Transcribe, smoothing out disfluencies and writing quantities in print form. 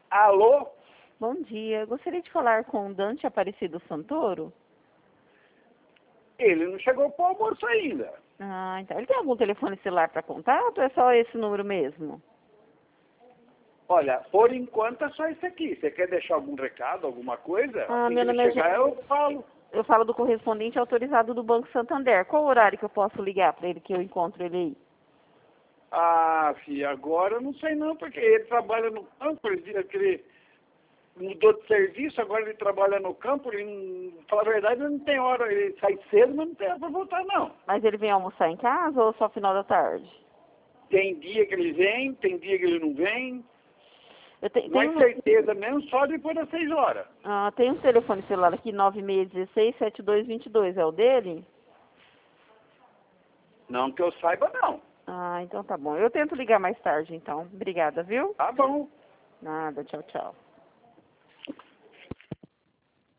Alô? Bom dia. Eu gostaria de falar com o Dante Aparecido Santoro. Ele não chegou para o almoço ainda. Ah, então. Ele tem algum telefone celular para contato ou é só esse número mesmo? Olha, por enquanto é só isso aqui. Você quer deixar algum recado, alguma coisa? Ah, Assim meu que ele nome é chegar, eu falo. Eu falo do correspondente autorizado do Banco Santander. Qual o horário que eu posso ligar para ele, que eu encontro ele aí? Ah, filha, agora eu não sei não, porque ele trabalha no campo, ele mudou de serviço, agora ele trabalha no campo, fala a verdade, ele não tem hora, ele sai cedo, mas não tem hora para voltar não. Mas ele vem almoçar em casa ou só final da tarde? Tem dia que ele vem, tem dia que ele não vem, Tem mas certeza mesmo só depois das 6 horas. tem um telefone celular aqui, 9616-7222. É o dele? Não que eu saiba não. Ah, então tá bom. Eu tento ligar mais tarde, então. Obrigada, viu? Tá bom. Nada, tchau, tchau.